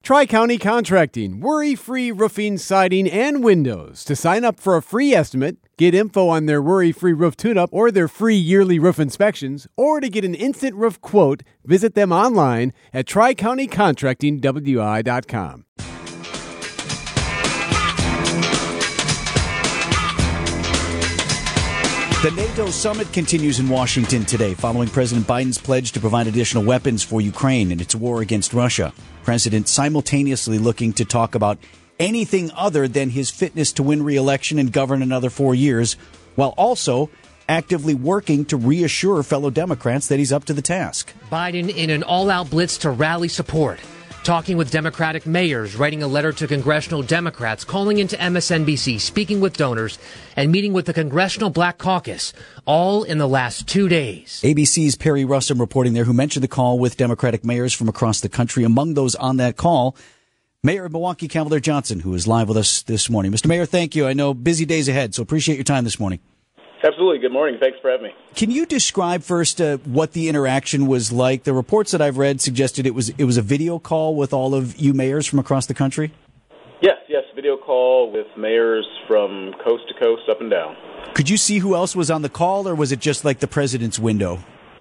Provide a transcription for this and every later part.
Tri-County Contracting, worry-free roofing, siding, and windows. To sign up for a free estimate, get info on their worry-free roof tune-up or their free yearly roof inspections, or to get an instant roof quote, visit them online at tricountycontractingwi.com. The NATO summit continues in Washington today, following President Biden's pledge to provide additional weapons for Ukraine in its war against Russia. President simultaneously looking to talk about anything other than his fitness to win re-election and govern another 4 years, while also actively working to reassure fellow Democrats that he's up to the task. Biden in an all-out blitz to rally support. Talking with Democratic mayors, writing a letter to congressional Democrats, calling into MSNBC, speaking with donors, and meeting with the Congressional Black Caucus, all in the last 2 days. ABC's Perry Russum reporting there, who mentioned the call with Democratic mayors from across the country. Among those on that call, Mayor of Milwaukee, Cavalier Johnson, who is live with us this morning. Mr. Mayor, thank you. I know busy days ahead, so appreciate your time this morning. Absolutely. Good morning. Thanks for having me. Can you describe first what the interaction was like? The reports that I've read suggested it was a video call with all of you mayors from across the country? Yes, video call with mayors from coast to coast, up and down. Could you see who else was on the call, or was it just like the president's window?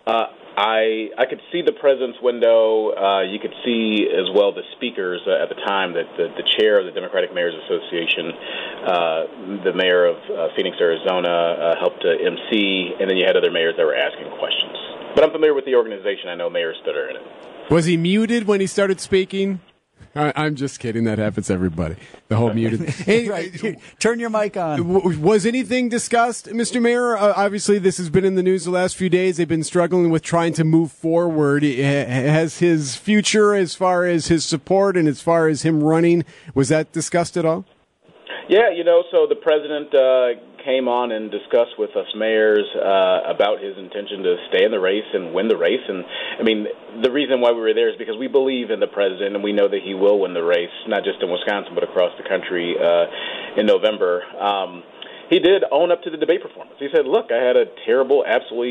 I could see the president's window. You could see as well the speakers at the time, that the chair of the Democratic Mayors Association, the mayor of Phoenix, Arizona, helped to MC, and then you had other mayors that were asking questions. But I'm familiar with the organization. I know mayors that are in it. Was he muted when he started speaking? I'm just kidding. That happens to everybody. The whole muted. Hey, right. Turn your mic on. Was anything discussed, Mr. Mayor? Obviously, this has been in the news the last few days. They've been struggling with trying to move forward. Has his future, as far as his support and as far as him running, was that discussed at all? Yeah, so the president came on and discussed with us mayors about his intention to stay in the race and win the race. And, I mean, the reason why we were there is because we believe in the president and we know that he will win the race, not just in Wisconsin but across the country in November. He did own up to the debate performance. He said, look, I had a terrible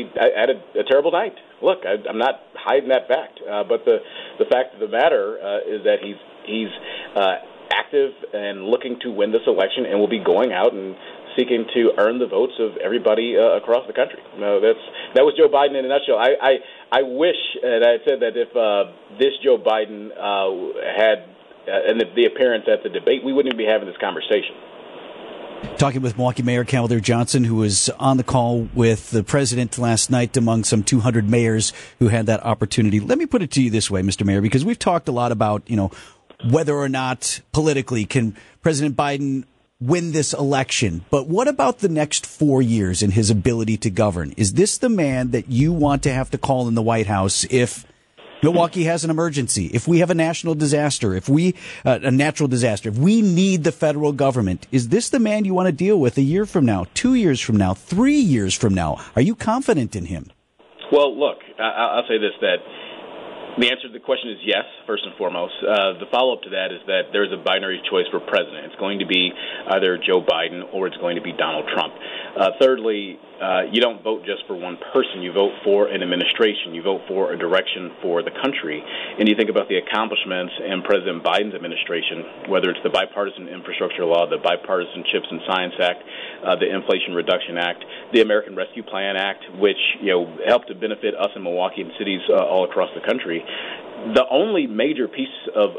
night. Look, I'm not hiding that fact. But the fact of the matter is that he's active and looking to win this election and will be going out and seeking to earn the votes of everybody across the country. That was Joe Biden in a nutshell. I wish, and I said that if this Joe Biden had the appearance at the debate, we wouldn't be having this conversation. Talking with Milwaukee Mayor Cavalier Johnson, who was on the call with the president last night among some 200 mayors who had that opportunity. Let me put it to you this way, Mr. Mayor, because we've talked a lot about, whether or not politically can President Biden win this election. But what about the next 4 years and his ability to govern? Is this the man that you want to have to call in the White House if Milwaukee has an emergency, if we have a national disaster, if we a natural disaster, if we need the federal government? Is this the man you want to deal with a year from now, 2 years from now, 3 years from now? Are you confident in him? Well, look, I'll say this, that the answer to the question is yes, first and foremost. The follow-up to that is that there's a binary choice for president. It's going to be either Joe Biden or it's going to be Donald Trump. Thirdly, you don't vote just for one person. You vote for an administration. You vote for a direction for the country. And you think about the accomplishments in President Biden's administration, whether it's the Bipartisan Infrastructure Law, the Bipartisan Chips and Science Act, the Inflation Reduction Act, the American Rescue Plan Act, which helped to benefit us in Milwaukee and cities all across the country. The only major piece of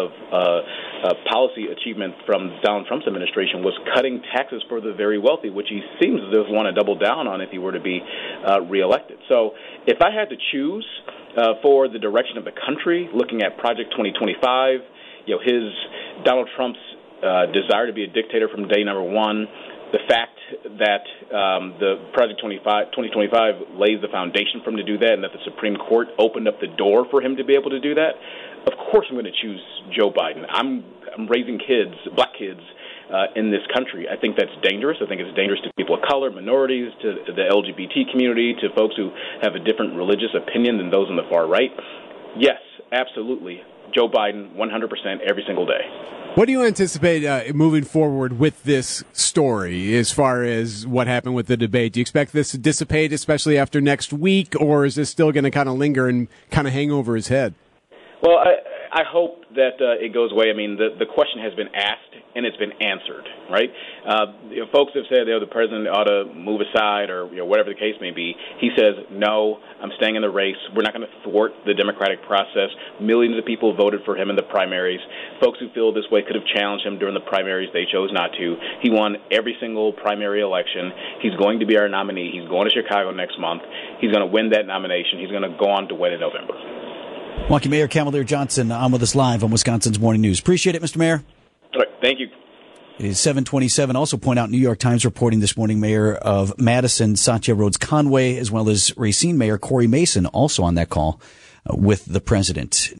policy achievement from Donald Trump's administration was cutting taxes for the very wealthy, which he seems to want to double down on if he were to be reelected. So if I had to choose for the direction of the country, looking at Project 2025, Donald Trump's desire to be a dictator from day number one, the fact that the Project 2025 lays the foundation for him to do that, and that the Supreme Court opened up the door for him to be able to do that, of course I'm going to choose Joe Biden. I'm raising kids, black kids, in this country. I think that's dangerous. I think it's dangerous to people of color, minorities, to the LGBT community, to folks who have a different religious opinion than those on the far right. Yes, absolutely. Joe Biden, 100% every single day. What do you anticipate moving forward with this story as far as what happened with the debate? Do you expect this to dissipate, especially after next week, or is this still going to kind of linger and kind of hang over his head? Well, I hope that it goes away. I mean, the question has been asked and it's been answered, right? Folks have said the president ought to move aside or whatever the case may be. He says, no, I'm staying in the race. We're not going to thwart the democratic process. Millions of people voted for him in the primaries. Folks who feel this way could have challenged him during the primaries. They chose not to. He won every single primary election. He's going to be our nominee. He's going to Chicago next month. He's going to win that nomination. He's going to go on to win in November. Milwaukee Mayor Cavalier Johnson on with us live on Wisconsin's Morning News. Appreciate it, Mr. Mayor. All right, thank you. It is 7:27. Also point out New York Times reporting this morning, Mayor of Madison, Satya Rhodes Conway, as well as Racine Mayor Corey Mason, also on that call with the president.